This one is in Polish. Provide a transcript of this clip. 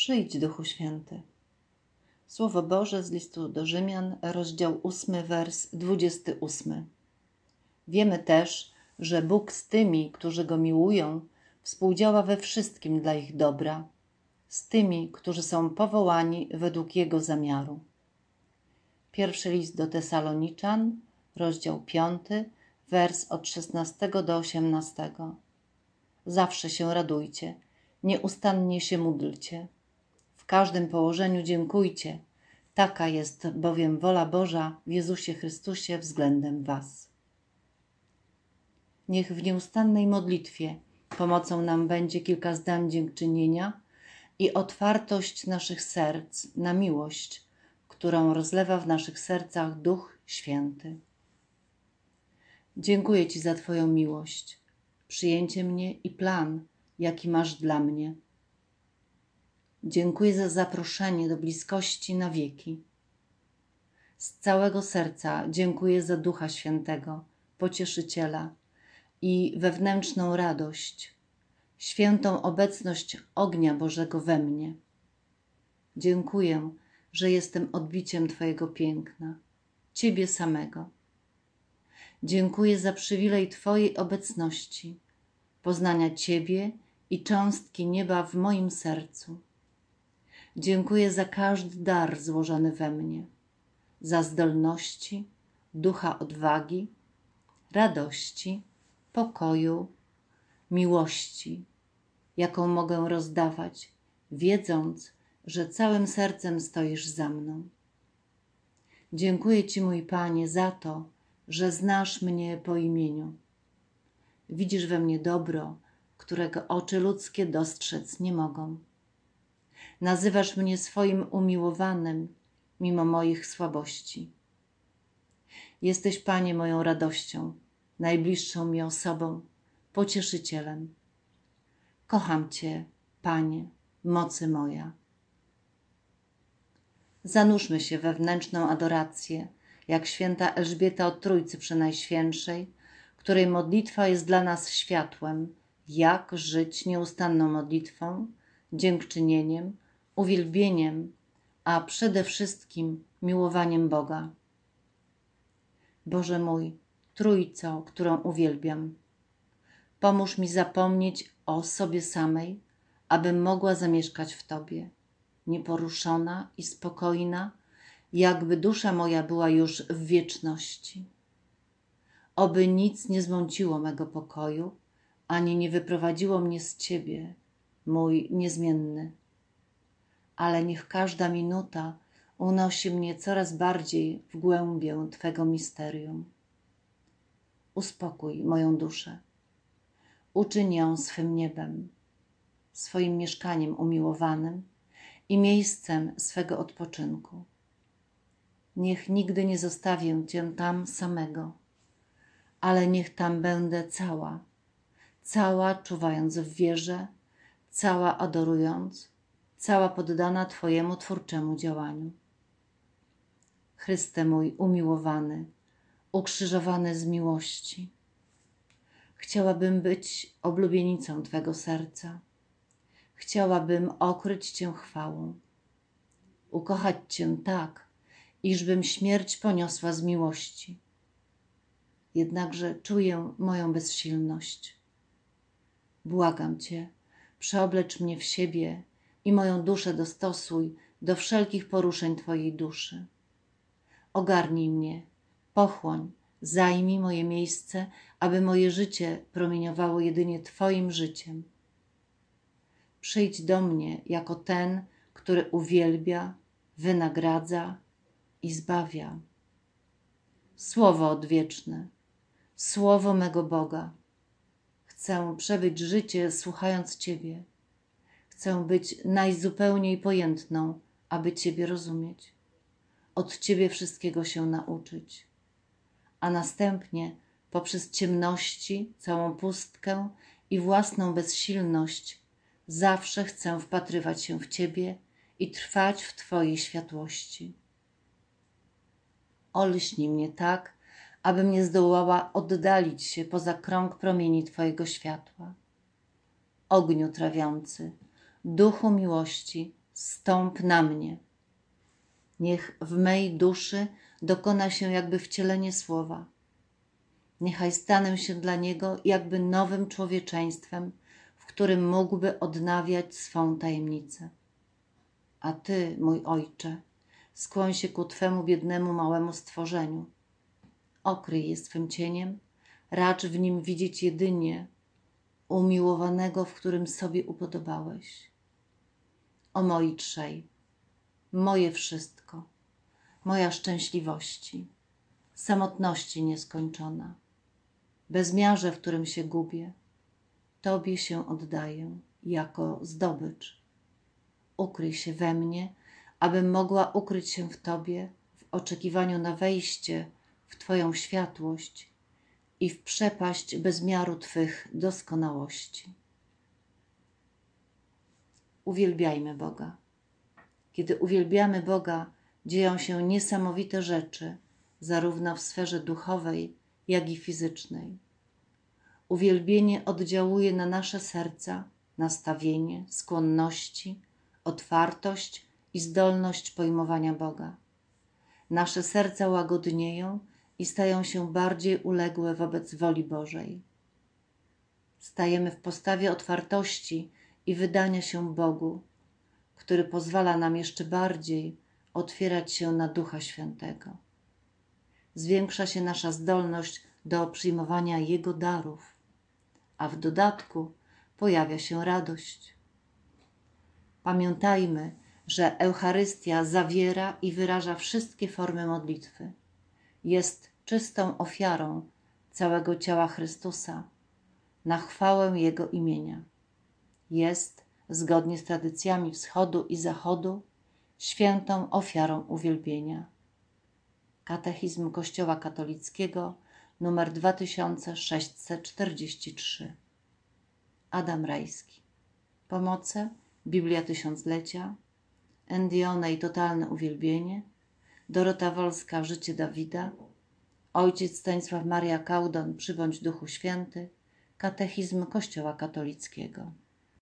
Przyjdź, Duchu Święty. Słowo Boże z listu do Rzymian, rozdział 8, wers 28. Wiemy też, że Bóg z tymi, którzy Go miłują, współdziała we wszystkim dla ich dobra, z tymi, którzy są powołani według Jego zamiaru. Pierwszy list do Tesaloniczan, rozdział 5, wers od 16 do 18. Zawsze się radujcie, nieustannie się módlcie. W każdym położeniu dziękujcie. Taka jest bowiem wola Boża w Jezusie Chrystusie względem was. Niech w nieustannej modlitwie pomocą nam będzie kilka zdań dziękczynienia i otwartość naszych serc na miłość, którą rozlewa w naszych sercach Duch Święty. Dziękuję Ci za Twoją miłość, przyjęcie mnie i plan, jaki masz dla mnie. Dziękuję za zaproszenie do bliskości na wieki. Z całego serca dziękuję za Ducha Świętego, Pocieszyciela i wewnętrzną radość, świętą obecność ognia Bożego we mnie. Dziękuję, że jestem odbiciem Twojego piękna, Ciebie samego. Dziękuję za przywilej Twojej obecności, poznania Ciebie i cząstki nieba w moim sercu. Dziękuję za każdy dar złożony we mnie, za zdolności, ducha odwagi, radości, pokoju, miłości, jaką mogę rozdawać, wiedząc, że całym sercem stoisz za mną. Dziękuję Ci, mój Panie, za to, że znasz mnie po imieniu. Widzisz we mnie dobro, którego oczy ludzkie dostrzec nie mogą. Nazywasz mnie swoim umiłowanym, mimo moich słabości. Jesteś, Panie, moją radością, najbliższą mi osobą, pocieszycielem. Kocham Cię, Panie, mocy moja. Zanurzmy się we wewnętrzną adorację, jak święta Elżbieta od Trójcy Przenajświętszej, której modlitwa jest dla nas światłem, jak żyć nieustanną modlitwą, dziękczynieniem, uwielbieniem, a przede wszystkim miłowaniem Boga. Boże mój, Trójco, którą uwielbiam, pomóż mi zapomnieć o sobie samej, abym mogła zamieszkać w Tobie, nieporuszona i spokojna, jakby dusza moja była już w wieczności. Oby nic nie zmąciło mego pokoju, ani nie wyprowadziło mnie z Ciebie, mój niezmienny. Ale niech każda minuta unosi mnie coraz bardziej w głębię Twego misterium. Uspokój moją duszę. Uczyń ją swym niebem, swoim mieszkaniem umiłowanym i miejscem swego odpoczynku. Niech nigdy nie zostawię Cię tam samego, ale niech tam będę cała czuwając w wierze, cała adorując, cała poddana Twojemu twórczemu działaniu. Chryste mój umiłowany, ukrzyżowany z miłości, chciałabym być oblubienicą Twego serca. Chciałabym okryć Cię chwałą, ukochać Cię tak, iżbym śmierć poniosła z miłości. Jednakże czuję moją bezsilność. Błagam Cię, przeoblecz mnie w siebie i moją duszę dostosuj do wszelkich poruszeń Twojej duszy. Ogarnij mnie, pochłoń, zajmij moje miejsce, aby moje życie promieniowało jedynie Twoim życiem. Przyjdź do mnie jako ten, który uwielbia, wynagradza i zbawia. Słowo odwieczne, słowo mego Boga. Chcę przebyć życie słuchając Ciebie. Chcę być najzupełniej pojętną, aby Ciebie rozumieć. Od Ciebie wszystkiego się nauczyć. A następnie poprzez ciemności, całą pustkę i własną bezsilność zawsze chcę wpatrywać się w Ciebie i trwać w Twojej światłości. Olśnij mnie tak, abym nie zdołała oddalić się poza krąg promieni Twojego światła. Ogniu trawiący, duchu miłości, Zstąp na mnie. Niech w mej duszy dokona się jakby wcielenie słowa. Niechaj stanę się dla Niego jakby nowym człowieczeństwem, w którym mógłby odnawiać swą tajemnicę. A Ty, mój Ojcze, skłoń się ku Twemu biednemu małemu stworzeniu. Okryj je swym cieniem, racz w nim widzieć jedynie umiłowanego, w którym sobie upodobałeś. O moi trzej, moje wszystko, moja szczęśliwości, samotności nieskończona, bezmiarze, w którym się gubię, Tobie się oddaję jako zdobycz. Ukryj się we mnie, abym mogła ukryć się w Tobie w oczekiwaniu na wejście w Twoją światłość i w przepaść bezmiaru Twych doskonałości. Uwielbiajmy Boga. Kiedy uwielbiamy Boga, dzieją się niesamowite rzeczy, zarówno w sferze duchowej, jak i fizycznej. Uwielbienie oddziałuje na nasze serca, nastawienie, skłonności, otwartość i zdolność pojmowania Boga. Nasze serca łagodnieją i stają się bardziej uległe wobec woli Bożej. Stajemy w postawie otwartości i wydania się Bogu, który pozwala nam jeszcze bardziej otwierać się na Ducha Świętego. Zwiększa się nasza zdolność do przyjmowania Jego darów, a w dodatku pojawia się radość. Pamiętajmy, że Eucharystia zawiera i wyraża wszystkie formy modlitwy. Jest czystą ofiarą całego ciała Chrystusa na chwałę Jego imienia. Jest, zgodnie z tradycjami wschodu i zachodu, świętą ofiarą uwielbienia. Katechizm Kościoła katolickiego nr 2643. Adam Rajski. Pomoce: Biblia Tysiąclecia, Endione i Totalne Uwielbienie, Dorota Wolska, Życie Dawida, Ojciec Stanisław Maria Kaudon, Przybądź Duchu Święty, Katechizm Kościoła katolickiego.